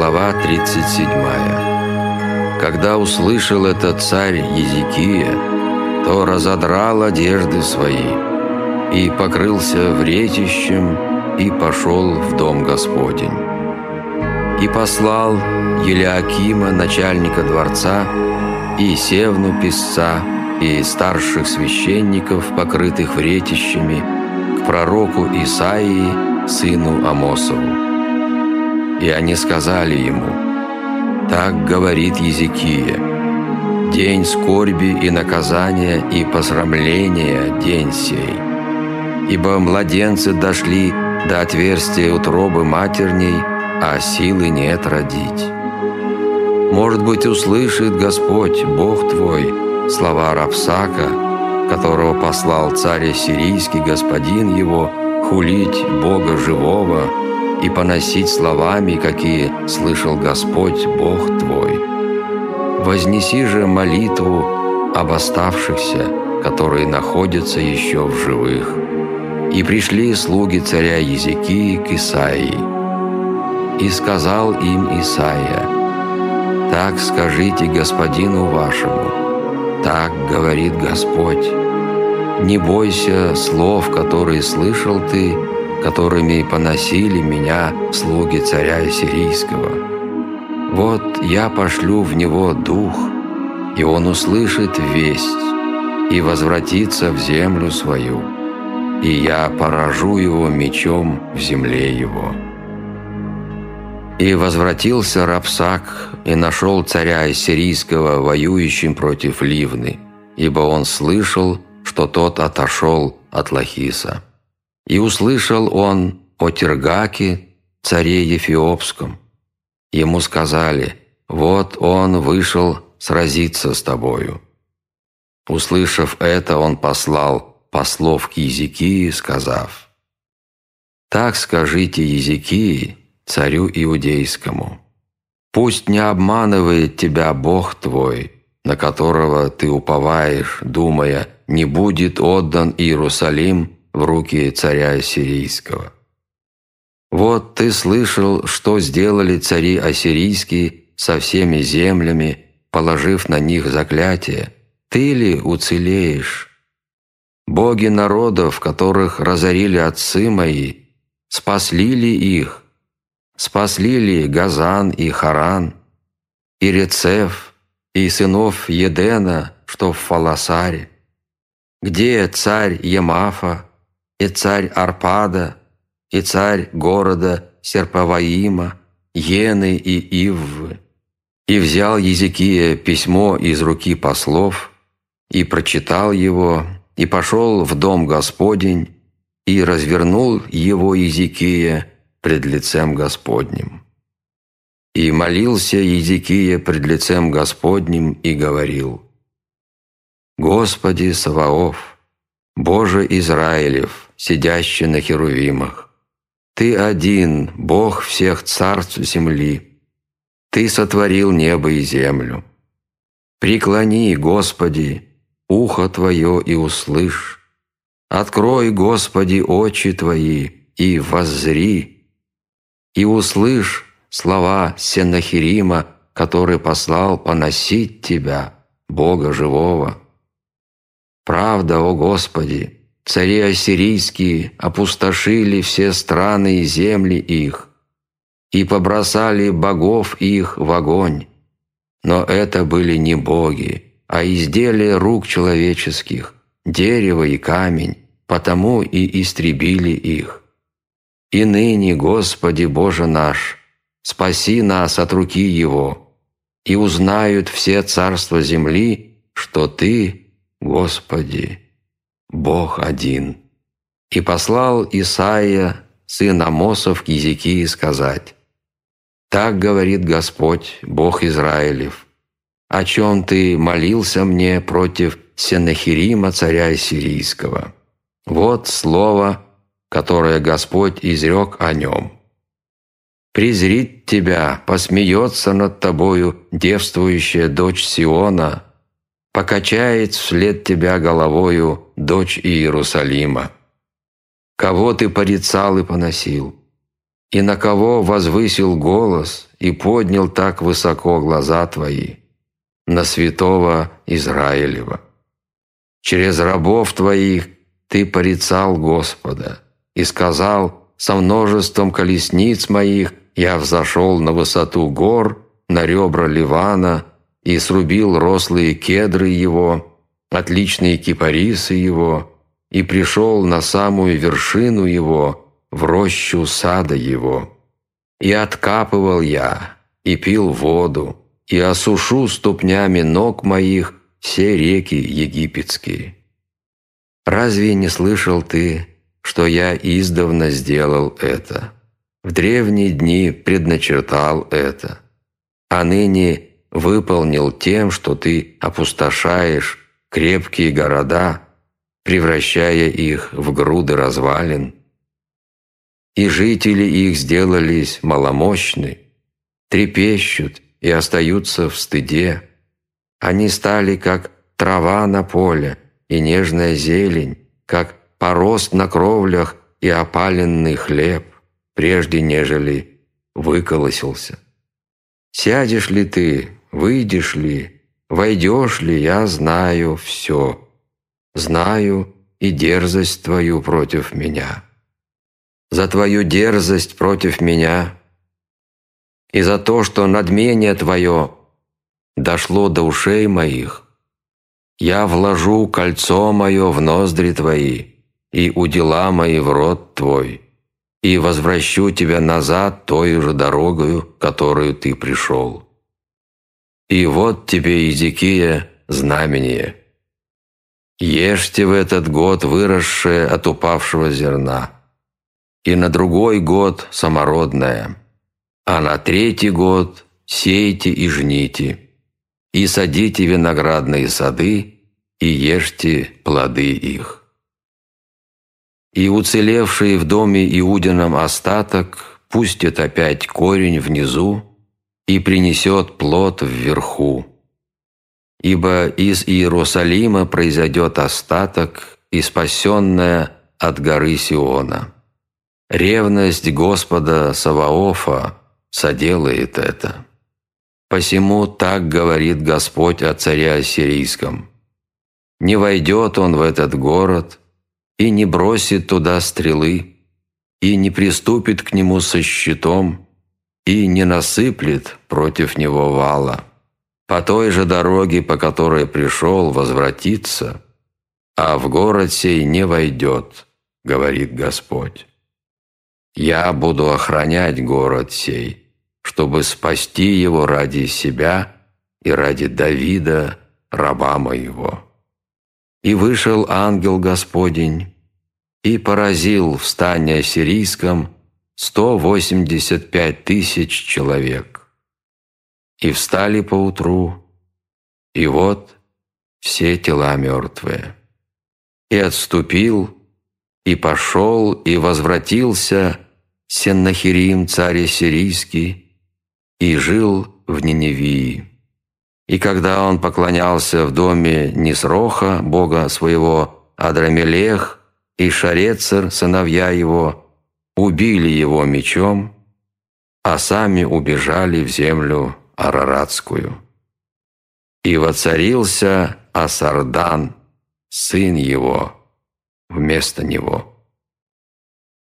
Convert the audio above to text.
Глава 37. Когда услышал это царь Езекия, то разодрал одежды свои и покрылся вретищем и пошел в дом Господень. И послал Елиакима, начальника дворца, и Севну писца, и старших священников, покрытых вретищами, к пророку Исаии, сыну Амосову. И они сказали ему: «Так говорит Езекия: день скорби и наказания и посрамления день сей, ибо младенцы дошли до отверстия утробы матерней, а силы нет родить. Может быть, услышит Господь, Бог твой, слова Рапсака, которого послал царь ассирийский господин его, хулить Бога живого и поносить словами, какие слышал Господь, Бог твой. Вознеси же молитву об оставшихся, которые находятся еще в живых». И пришли слуги царя Езекии к Исаии. И сказал им Исаия: «Так скажите господину вашему, так говорит Господь: не бойся слов, которые слышал ты, которыми поносили меня слуги царя Ассирийского. Вот я пошлю в него дух, и он услышит весть и возвратится в землю свою, и я поражу его мечом в земле его». И возвратился Рапсак и нашел царя Ассирийского воюющим против Ливны, ибо он слышал, что тот отошел от Лахиса. И услышал он о Тергаке, царе Ефиопском. Ему сказали: «Вот он вышел сразиться с тобою». Услышав это, он послал послов к Езекии, сказав: «Так скажите Езекии, царю иудейскому: пусть не обманывает тебя Бог твой, на которого ты уповаешь, думая, не будет отдан Иерусалим в руки царя Ассирийского. Вот ты слышал, что сделали цари ассирийские со всеми землями, положив на них заклятие. Ты ли уцелеешь? Боги народов, которых разорили отцы мои, спасли ли их? Спасли ли Газан и Харан, и Рецеф, и сынов Едена, что в Фаласаре? Где царь Емафа, и царь Арпада, и царь города Серпаваима, Ены и Иввы?» И взял Езекия письмо из руки послов, и прочитал его, и пошел в дом Господень, и развернул его Езекия пред лицем Господним. И молился Езекия пред лицем Господним и говорил: «Господи Саваоф, Боже Израилев, сидящий на херувимах, Ты один, Бог всех царств земли. Ты сотворил небо и землю. Преклони, Господи, ухо Твое и услышь. Открой, Господи, очи Твои и воззри, и услышь слова Сеннахерима, который послал поносить Тебя, Бога живого. Правда, о Господи, цари ассирийские опустошили все страны и земли их, и побросали богов их в огонь. Но это были не боги, а изделия рук человеческих, дерево и камень, потому и истребили их. И ныне, Господи Боже наш, спаси нас от руки его, и узнают все царства земли, что Ты, Господи, Бог один». И послал Исаия, сын Амосов, к Езекии сказать: «Так говорит Господь, Бог Израилев: о чем ты молился мне против Сеннахерима, царя Ассирийского? Вот слово, которое Господь изрек о нем. Презрит тебя, посмеется над тобою девствующая дочь Сиона, покачает вслед тебя головою дочь Иерусалима. Кого ты порицал и поносил? И на кого возвысил голос и поднял так высоко глаза твои? На святого Израилева. Через рабов твоих ты порицал Господа и сказал: со множеством колесниц моих я взошел на высоту гор, на ребра Ливана, и срубил рослые кедры его, отличные кипарисы его, и пришел на самую вершину его, в рощу сада его. И откапывал я, и пил воду, и осушу ступнями ног моих все реки египетские. Разве не слышал ты, что я издавна сделал это? В древние дни предначертал это, а ныне выполнил тем, что ты опустошаешь крепкие города, превращая их в груды развалин. И жители их сделались маломощны, трепещут и остаются в стыде. Они стали, как трава на поле и нежная зелень, как порост на кровлях и опаленный хлеб, прежде нежели выколосился. Сядешь ли ты, выйдешь ли, войдешь ли, я знаю все. Знаю и дерзость твою против меня. За твою дерзость против меня и за то, что надмение твое дошло до ушей моих, я вложу кольцо мое в ноздри твои и удила мои в рот твой, и возвращу тебя назад той же дорогою, которую ты пришел. И вот тебе, Иезекия, знамение. Ешьте в этот год выросшее от упавшего зерна, и на другой год самородное, а на третий год сейте и жните, и садите виноградные сады, и ешьте плоды их. И уцелевший в доме Иудином остаток пустит опять корень внизу и принесет плод вверху. Ибо из Иерусалима произойдет остаток и спасенное от горы Сиона. Ревность Господа Саваофа соделает это. Посему так говорит Господь о царе Ассирийском: не войдет он в этот город, и не бросит туда стрелы, и не приступит к нему со щитом, и не насыплет против него вала. По той же дороге, по которой пришел, возвратится, а в город сей не войдет, говорит Господь. Я буду охранять город сей, чтобы спасти его ради себя и ради Давида, раба моего». И вышел ангел Господень и поразил в стане ассирийском 185 тысяч человек. И встали поутру, и вот все тела мертвые. И отступил, и пошел, и возвратился Сеннахерим, царь ассирийский, и жил в Ниневии. И когда он поклонялся в доме Нисроха, бога своего, Адрамелех и Шарецер, сыновья его, убили его мечом, а сами убежали в землю Араратскую. И воцарился Асардан, сын его, вместо него.